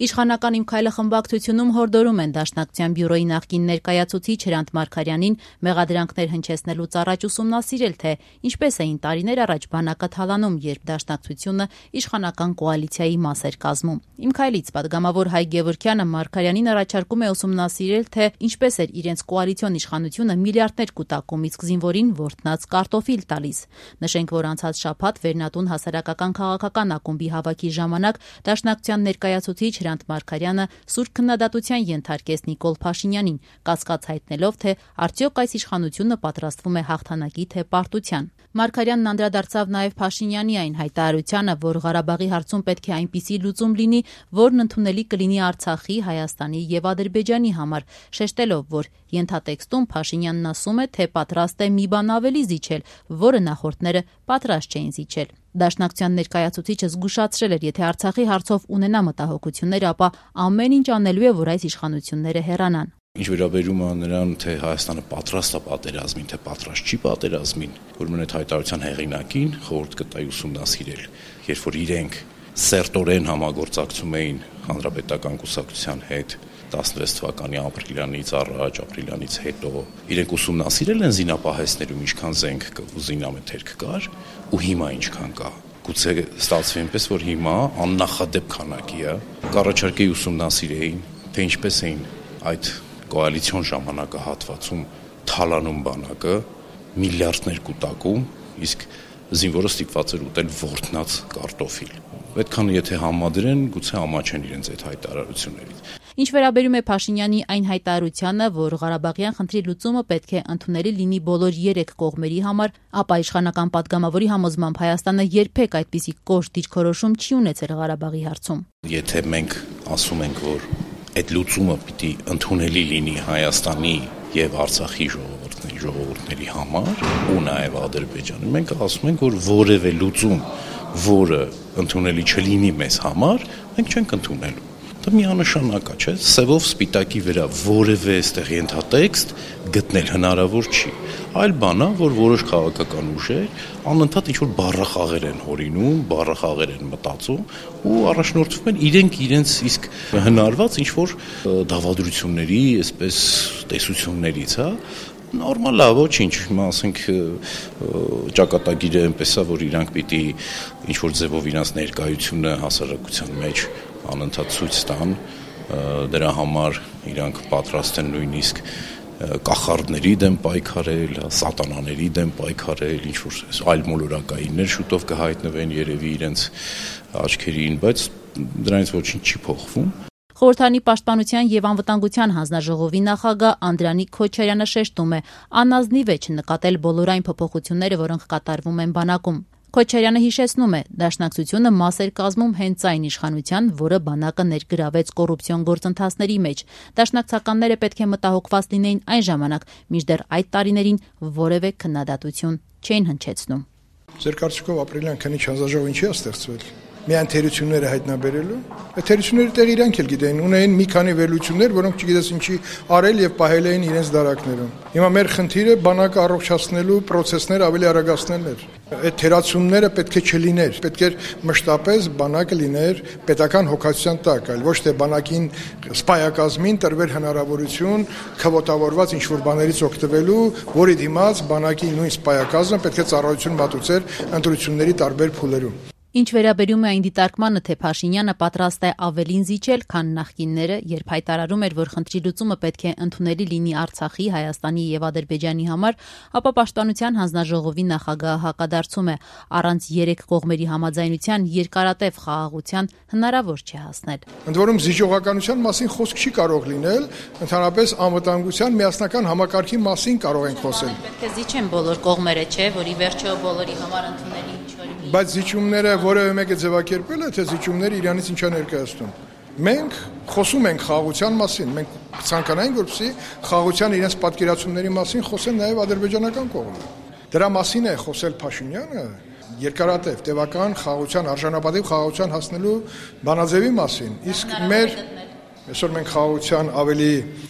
Իշխանական «Իմ քայլը» խմբակցությունում հորդորում են Դաշնակցության բյուրոյի նախկին ներկայացուցիչ Հրանտ Մարգարյանին մեղադրանքներ հնչեցնելուց առաջ ուսումնասիրել, թե ինչպես էին տարիներ առաջ բանակը թալանում, երբ Դաշնակցությունը իշխանական կոալիցիայի մաս էր կազմում։ «Իմ քայլից» պատգամավոր Հայ Գևորգյանը Մարգարյանին առաջարկում է ուսումնասիրել, թե ինչպես էր իրենց կոալիցիոն իշխանությունը միլիարդներ կուտակում, իսկ զինվորին որդնած կարտոֆիլ տալիս։ Նշենք, որ անցած շաբաթ Վերնատուն հասարակական քաղաքական ակումբի հավաքի ժամանակ Դաշնակցության ներկայացուցիչ Հրանտ Մարգարյանը սուր քննադատության ենթարկեց Նիկոլ Փաշինյանին, կասկած հայտնելով, թե արդյոք այս իշխանությունը պատրաստվում է հաղթանակի, թե պարտության։ Մարգարյանն անդրադարձավ նաև Փաշինյանի այն հայտարարությանը, որ Ղարաբաղի հարցում պետք է այնպիսի լուծում լինի, որն ընդունելի կլինի Արցախի, Հայաստանի եւ Ադրբեջանի համար, շեշտելով, որ ենթատեքստում Փաշինյանն ասում է, թե պատրաստ է մի բան ավելի զիջել, որը նախորդները պատրաստ չէին զիջել։ Դաշնակցության ներկայացուցիչը զգուշացրել էր, եթե Արցախի հարցով ունենա մտահոգություններ, ապա ամեն ինչ անելու է, որ այս իշխանությունները հեռանան։ Ինչ վերաբերում է նրան, թե Հայաստանը պատրաստ է պատերազմին, թե պատրաստ չի պատերազմին, ուրեմն այդ հայտարարության հեղինակին խորհուրդ կտայի ուսումնասիրել, երբ որ իրենք սերտորեն համագործակցում էին Հանրապետական կուսակցության հետ 16 թվականի ապրիլյանից առաջ, ապրիլյանից հետո, իրենք ուսումնասիրել են զինապահեսներում ինչքան զենք ու զինամթերք կար ու հիմա ինչքան կա։ Գուցե ստացվի այնպես, որ հիմա աննախադեպ քանակի է, կառաջարկեի ուսումնասիրեին, թե ինչպես էին այդ կոալիցիոն ժամանակահատվածում թալանում բանակը, միլիարդներ կուտակում, իսկ զինվորը ստիպված էր ուտել որդնած կարտոֆիլ։ Այդքան եթե համադրեն, գուցե ամաչեն իրենց այդ հայտարարություններից։ Ինչ վերաբերում է Փաշինյանի այն հայտարարությանը, որ Ղարաբաղյան խնդրի լուծումը պետք է ընդունելի լինի բոլոր 3 կողմերի համար, ապա իշխանական պատգամավորի համոզմամբ Հայաստանը երբեք այդպիսի կոշտ դիրքորոշում չի ունեցել Ղարաբաղի հարցում։ Եթե մենք ասում ենք, որ այդ լուծումը պիտի ընդունելի լինի Հայաստանի եւ Արցախի ժողովուրդների համար ու նաեւ Ադրբեջանի, մենք ասում ենք, որ որևէ լուծում, որը ընդունելի չլինի մեզ համար, մենք չենք ընդունելու։ Դա միանշանակ է, չէ՞, սևով սպիտակի վրա որևէ այստեղ ենթատեքստ գտնել հնարավոր չի։ Այլ բան է, որ որոշ քաղաքական ուժեր անընդհատ ինչ-որ բառախաղեր են հորինում, բառախաղեր են մտածում ու առաջնորդվում են իրենց իսկ հնարված ինչ-որ դավադրությունների, այսպես տեսություններից, հա։ Նորմալ է, ոչինչ, հիմա ասենք ճակատագիրը այնպես է, որ իրանք պիտի ինչ-որ ձևով իրանց ներկայությունը հասարակության մեջ անընդհատ ցույց տան, դրա համար իրանք պատրաստ են նույնիսկ կախարդների դեմ պայքարել, սատանաների դեմ պայքարել, ինչ-որ այլ մոլորակայիններ շուտով կհայտնվեն երևի իրենց աչքերին, բայց դրանից ոչինչ չի փոխվում։ Խորհրդանի պաշտպանության եւ անվտանգության հանձնաժողովի նախագահ Անդրանիկ Քոչարյանը շեշտում է, անազնիվ է չնկատել բոլոր այն փոփոխությունները, որոնք կատարվում են բանակում։ Քոչարյանը հիշեցնում է, Դաշնակցությունը մաս էր կազմում հենց այն իշխանության, որը բանակը ներգրավեց կոռուպցիոն գործընթացների մեջ։ Դաշնակցականները պետք է մտահոգված լինեին այն ժամանակ, մինչդեռ այդ տարիներին որևէ քննադատություն չէին հնչեցնում։ Ձեր կարծիքով ապրիլյան քննիչ հանձնաժողովը ինչի է ստեղծվել։ Միայն թերությունները հայտնաբերելու։ Այդ թերությունների տեղ իրանք էլ գիտեին, ունեին մի քանի վերլուծություններ, որոնք չգիտես ինչի արել եւ պահել էին իրենց դարակներում։ Հիմա մեր խնդիրը բանակը առողջացնելու process-ները ավելի արագացնելն էր։ Այդ թերացումները պետք է չլիներ, պետք էր մշտապես բանակը լիներ պետական հոգացության տակ, այլ ոչ թե բանակին սպայակազմին տրվեր հնարավորություն քվոտավորված ինչ-որ բաներից օգտվելու, որի դիմաց բանակի նույն սպայակազմը պետք է ծառայություն մատուցեր ընտրությունների տարբեր փուլերում։ Ինչ վերաբերում է այն դիտարկմանը, թե Փաշինյանը պատրաստ է ավելին զիջել, քան նախկինները, երբ հայտարարում էր, որ խնդրի լուծումը պետք է ընդունելի լինի Արցախի, Հայաստանի եւ Ադրբեջանի համար, ապա Պաշտպանության հանձնաժողովի նախագահը հակադարձում է, առանց 3 կողմերի համաձայնության երկարատև խաղաղության հնարավոր չէ հասնել։ Ընդ որում զիջողականության մասին խոսք չի կարող լինել, ընդհանրապես անվտանգության միասնական համակարգի մասին կարող ենք խոսել։ Պետք է զիջեն բոլոր կողմերը, չէ, որ ի վերջո բոլորի համար ընդունելի Բայց զիջումները որևէ մեկը ձևակերպել է, թե զիջումները իրանից ինչա ներկայացնում։ Մենք խոսում ենք խաղաղության մասին, մենք ցանկանայինք, որպեսզի խաղաղության իրենց պատկերացումների մասին խոսեն նաև ադրբեջանական կողմը։ Դրա մասին է խոսել Փաշինյանը երկարատև տևական խաղաղության, արժանապատիվ խաղաղության հասնելու բանաձևի մասին։ Իսկ այսօր մենք խաղաղության ավելի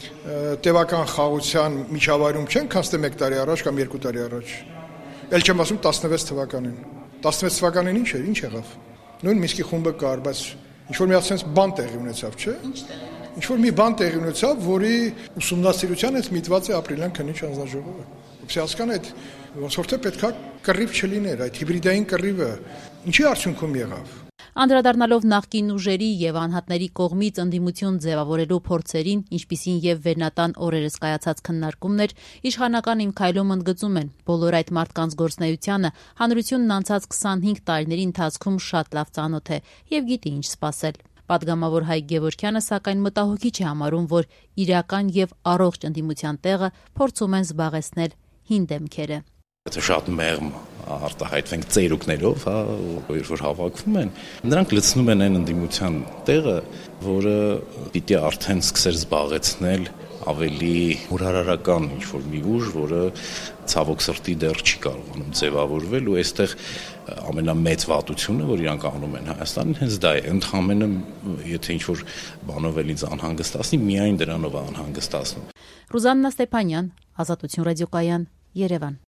տևական խաղաղության միջավայրում չենք հասել 1 տարի առաջ կամ 2 տարի առաջ։ Էլ չեմ ասում 16 թվականին։ 16 թվականին ինչ եղավ։ Նույն Մինսկի խումբը կար, բայց Ինչ որ մի ասենց բան տեղի ունեցավ, չէ՞։ Ինչ որ մի բան տեղի ունեցավ, որի ուսումնասիրության հետ միտված է ապրիլյան քննիչ հանձնաժողովը։ Որպեսզի հասկանա այդ ոնց որ թե պետքա կռիվ չլիներ, այդ հիբրիդային կռիվը ինչի արդյունքում եղավ։ Անդրադառնալով նախկին ուժերի եւ անհատների կողմից ընդդիմություն ձևավորելու փորձերին, ինչպիսին եւ վերնատան օրերս կայացած քննարկումներ, իշխանական Իմ քայլում ընդգծում են, բոլոր այդ մարդկանց գործունեությանը հանրությունն անցած 25 տարիների ընթացքում շատ լավ ծանոթ է եւ գիտի ինչ սպասել։ Պատգամավոր Հայկ Գևորգյանը սակայն մտահոգիչ է համարում, որ իրական եւ առողջ ընդդիմության տեղը փորձում են զբաղեցնել հին դեմքերը։ Եթե շատ մեղմ արտահայտվենք ծերուկներով, որ հավաքվում են, նրանք լցնում են այն ընդդիմության տեղը, որը պիտի արդեն սկսեր զբաղեցնել ավելի հուրարարական ինչ-որ մի ուժ, որը ցավոք սրտի դեռ չի կարողանում ձևավորվել ու այստեղ ամենամեծ վատությունը, որ իրանք անում են Հայաստանին, հենց դա է, ընդհանրապես եթե ինչ-որ բանով էլ ինձ անհանգստացնի, միայն դրանով է անհանգստացնում։ Ռուզաննա Ստեփանյան, Ազատություն ռադիոկայան, Երևան։